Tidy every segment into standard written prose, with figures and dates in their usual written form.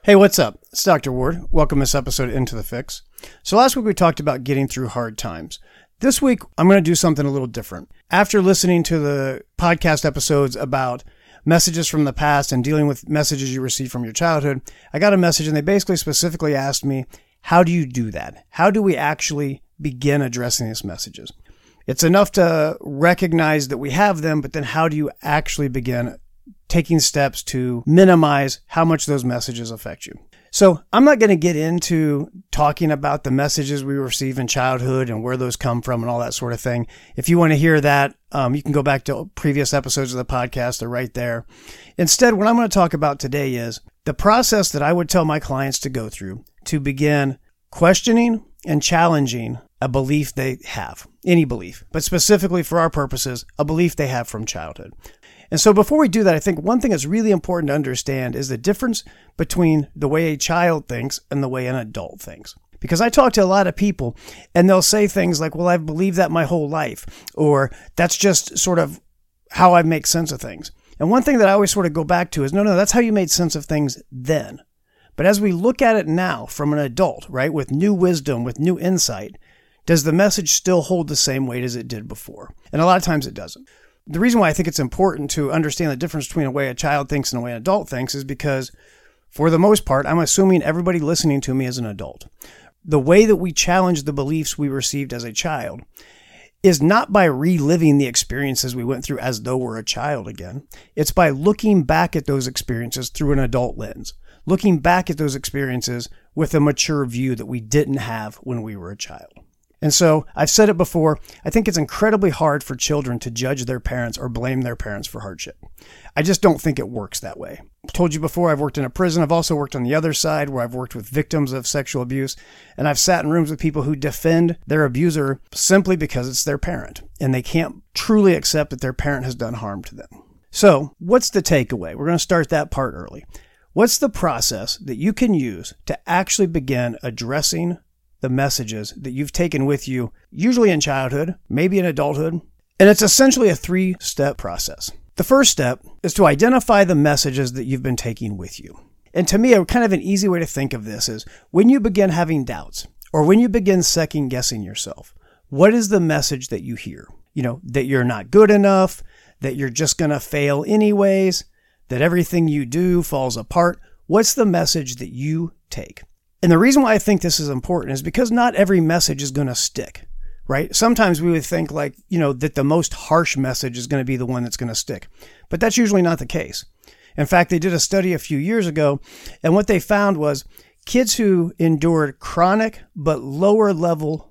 Hey, what's up? It's Dr. Ward. Welcome to this episode of Into the Fix. So last week we talked about getting through hard times. This week I'm going to do something a little different. After listening to the podcast episodes about messages from the past and dealing with messages you received from your childhood, I got a message and they basically specifically asked me, how do you do that? How do we actually begin addressing these messages? It's enough to recognize that we have them, but then how do you actually begin taking steps to minimize how much those messages affect you? So I'm not going to get into talking about the messages we receive in childhood and where those come from and all that sort of thing. If you want to hear that, you can go back to previous episodes of the podcast. They're right there. Instead, what I'm going to talk about today is the process that I would tell my clients to go through to begin questioning and challenging a belief they have, any belief, but specifically for our purposes, a belief they have from childhood. And so before we do that, I think one thing that's really important to understand is the difference between the way a child thinks and the way an adult thinks. Because I talk to a lot of people and they'll say things like, well, I've believed that my whole life, or that's just sort of how I make sense of things. And one thing that I always sort of go back to is, no, that's how you made sense of things then. But as we look at it now from an adult, right, with new wisdom, with new insight, does the message still hold the same weight as it did before? And a lot of times it doesn't. The reason why I think it's important to understand the difference between the way a child thinks and the way an adult thinks is because, for the most part, I'm assuming everybody listening to me is an adult. The way that we challenge the beliefs we received as a child is not by reliving the experiences we went through as though we're a child again. It's by looking back at those experiences through an adult lens, looking back at those experiences with a mature view that we didn't have when we were a child. And so I've said it before, I think it's incredibly hard for children to judge their parents or blame their parents for hardship. I just don't think it works that way. I told you before, I've worked in a prison. I've also worked on the other side where I've worked with victims of sexual abuse. And I've sat in rooms with people who defend their abuser simply because it's their parent. And they can't truly accept that their parent has done harm to them. So what's the takeaway? We're going to start that part early. What's the process that you can use to actually begin addressing the messages that you've taken with you, usually in childhood, maybe in adulthood? And it's essentially a 3-step process. The first step is to identify the messages that you've been taking with you. And to me, kind of an easy way to think of this is when you begin having doubts or when you begin second guessing yourself, what is the message that you hear? That you're not good enough, that you're just going to fail anyways, that everything you do falls apart. What's the message that you take? And the reason why I think this is important is because not every message is going to stick, right? Sometimes we would think that the most harsh message is going to be the one that's going to stick. But that's usually not the case. In fact, they did a study a few years ago, and what they found was kids who endured chronic but lower level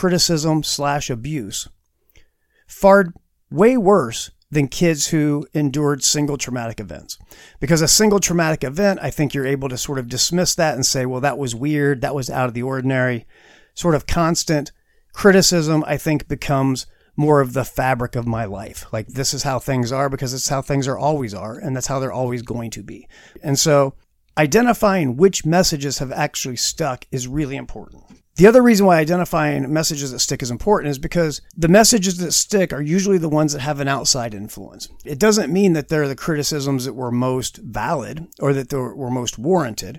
criticism/abuse fared way worse than kids who endured single traumatic events. Because a single traumatic event, I think you're able to sort of dismiss that and say, well, that was weird, that was out of the ordinary. Sort of constant criticism, I think, becomes more of the fabric of my life. Like, this is how things are because it's how things always are, and that's how they're always going to be. And so identifying which messages have actually stuck is really important. The other reason why identifying messages that stick is important is because the messages that stick are usually the ones that have an outside influence. It doesn't mean that they're the criticisms that were most valid or that they were most warranted,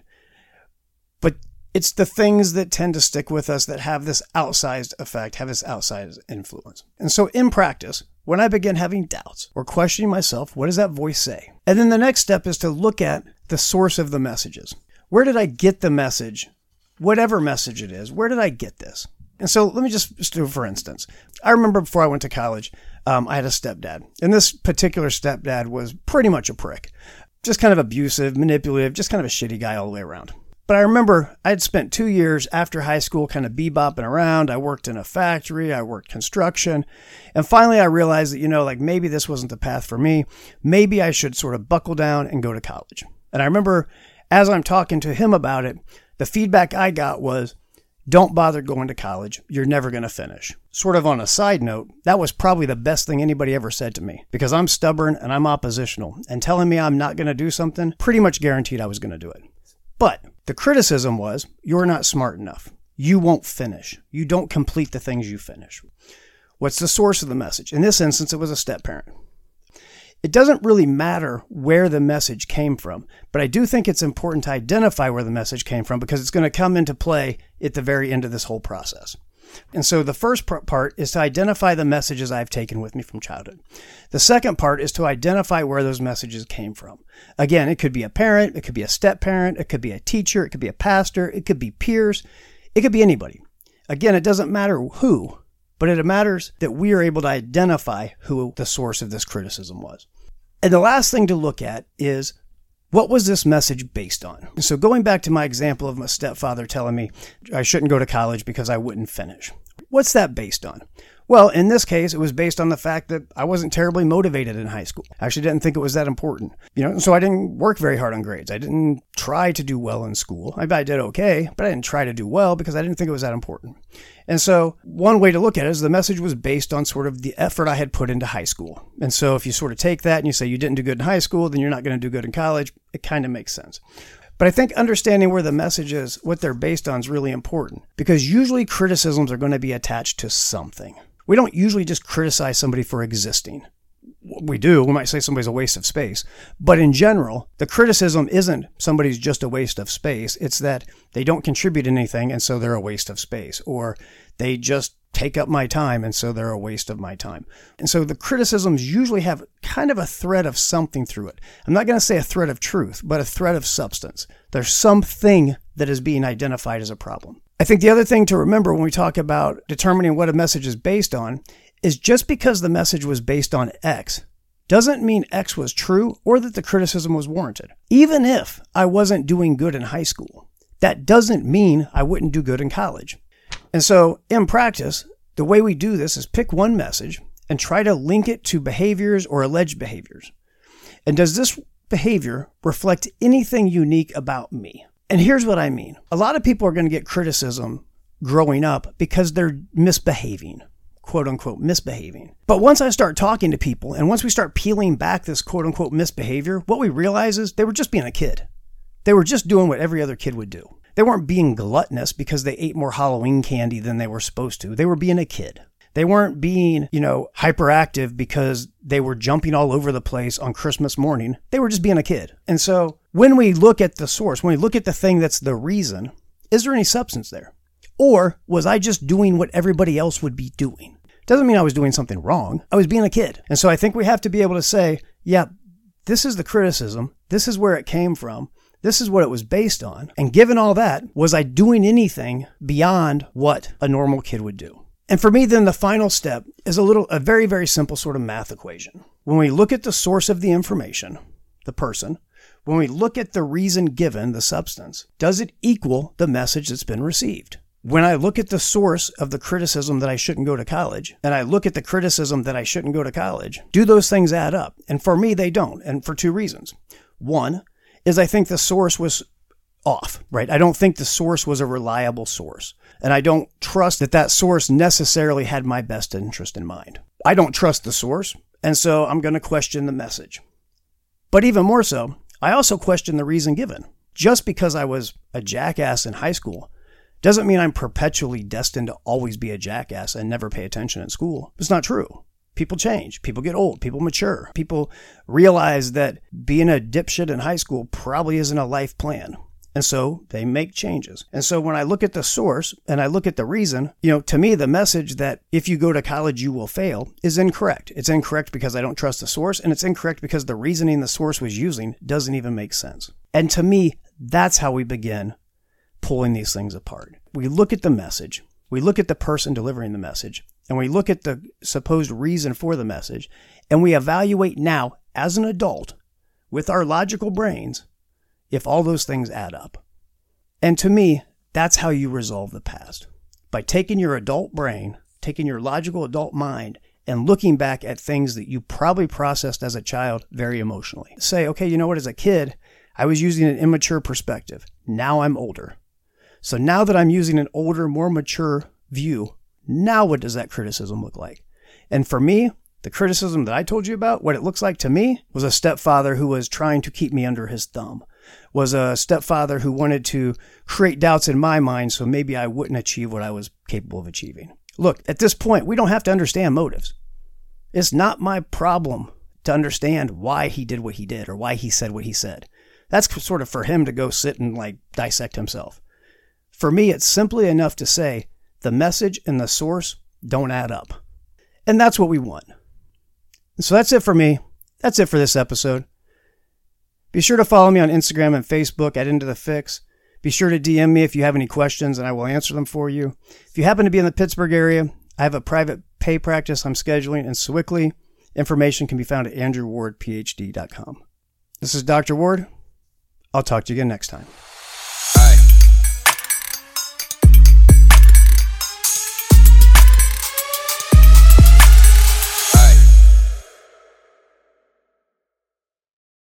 but it's the things that tend to stick with us that have this outsized effect, have this outsized influence. And so in practice, when I begin having doubts or questioning myself, what does that voice say? And then the next step is to look at the source of the messages. Where did I get the message? Whatever message it is, where did I get this? And so let me just do, for instance, I remember before I went to college, I had a stepdad. And this particular stepdad was pretty much a prick. Just kind of abusive, manipulative, just kind of a shitty guy all the way around. But I remember I had spent 2 years after high school kind of bebopping around. I worked in a factory, I worked construction. And finally I realized that, maybe this wasn't the path for me. Maybe I should sort of buckle down and go to college. And I remember as I'm talking to him about it, the feedback I got was, don't bother going to college. You're never going to finish. Sort of on a side note, that was probably the best thing anybody ever said to me because I'm stubborn and I'm oppositional, and telling me I'm not going to do something pretty much guaranteed I was going to do it. But the criticism was, you're not smart enough. You won't finish. You don't complete the things you finish. What's the source of the message? In this instance, it was a step parent. It doesn't really matter where the message came from, but I do think it's important to identify where the message came from because it's going to come into play at the very end of this whole process. And so the first part is to identify the messages I've taken with me from childhood. The second part is to identify where those messages came from. Again, it could be a parent, it could be a step-parent, it could be a teacher, it could be a pastor, it could be peers, it could be anybody. Again, it doesn't matter who, but it matters that we are able to identify who the source of this criticism was. And the last thing to look at is, what was this message based on? So going back to my example of my stepfather telling me I shouldn't go to college because I wouldn't finish. What's that based on? Well, in this case, it was based on the fact that I wasn't terribly motivated in high school. I actually didn't think it was that important. So I didn't work very hard on grades. I didn't try to do well in school. I did okay, but I didn't try to do well because I didn't think it was that important. And so one way to look at it is the message was based on sort of the effort I had put into high school. And so if you sort of take that and you say you didn't do good in high school, then you're not going to do good in college, it kind of makes sense. But I think understanding where the message is, what they're based on, is really important because usually criticisms are going to be attached to something. We don't usually just criticize somebody for existing. We do. We might say somebody's a waste of space. But in general, the criticism isn't somebody's just a waste of space. It's that they don't contribute anything, and so they're a waste of space. Or they just take up my time, and so they're a waste of my time. And so the criticisms usually have kind of a thread of something through it. I'm not going to say a thread of truth, but a thread of substance. There's something that is being identified as a problem. I think the other thing to remember when we talk about determining what a message is based on is just because the message was based on X doesn't mean X was true or that the criticism was warranted. Even if I wasn't doing good in high school, that doesn't mean I wouldn't do good in college. And so in practice, the way we do this is pick one message and try to link it to behaviors or alleged behaviors. And does this behavior reflect anything unique about me? And here's what I mean. A lot of people are going to get criticism growing up because they're misbehaving, quote unquote, misbehaving. But once I start talking to people and once we start peeling back this quote unquote misbehavior, what we realize is they were just being a kid. They were just doing what every other kid would do. They weren't being gluttonous because they ate more Halloween candy than they were supposed to. They were being a kid. They weren't being, hyperactive because they were jumping all over the place on Christmas morning. They were just being a kid. And so when we look at the source, when we look at the thing that's the reason, is there any substance there? Or was I just doing what everybody else would be doing? Doesn't mean I was doing something wrong. I was being a kid. And so I think we have to be able to say, yeah, this is the criticism. This is where it came from. This is what it was based on. And given all that, was I doing anything beyond what a normal kid would do? And for me, then the final step is a very, very simple sort of math equation. When we look at the source of the information, the person, when we look at the reason given, the substance, does it equal the message that's been received? When I look at the source of the criticism that I shouldn't go to college, and I look at the criticism that I shouldn't go to college, do those things add up? And for me, they don't, and for two reasons. One is I think the source was off, right? I don't think the source was a reliable source. And I don't trust that source necessarily had my best interest in mind. I don't trust the source, and so I'm going to question the message. But even more so, I also question the reason given. Just because I was a jackass in high school doesn't mean I'm perpetually destined to always be a jackass and never pay attention in school. It's not true. People change. People get old. People mature. People realize that being a dipshit in high school probably isn't a life plan. And so they make changes. And so when I look at the source and I look at the reason, to me, the message that if you go to college, you will fail is incorrect. It's incorrect because I don't trust the source, and it's incorrect because the reasoning the source was using doesn't even make sense. And to me, that's how we begin pulling these things apart. We look at the message, we look at the person delivering the message, and we look at the supposed reason for the message, and we evaluate now as an adult with our logical brains if all those things add up. And to me, that's how you resolve the past. By taking your adult brain, taking your logical adult mind, and looking back at things that you probably processed as a child very emotionally. Say, okay, you know what, as a kid, I was using an immature perspective. Now I'm older. So now that I'm using an older, more mature view, now what does that criticism look like? And for me, the criticism that I told you about, what it looks like to me, was a stepfather who was trying to keep me under his thumb. Was a stepfather who wanted to create doubts in my mind so maybe I wouldn't achieve what I was capable of achieving. Look, at this point, we don't have to understand motives. It's not my problem to understand why he did what he did or why he said what he said. That's sort of for him to go sit and like dissect himself. For me, it's simply enough to say the message and the source don't add up. And that's what we want. So that's it for me. That's it for this episode. Be sure to follow me on Instagram and Facebook at Into the Fix. Be sure to DM me if you have any questions and I will answer them for you. If you happen to be in the Pittsburgh area, I have a private pay practice I'm scheduling in Sewickley. Information can be found at andrewwardphd.com. This is Dr. Ward. I'll talk to you again next time.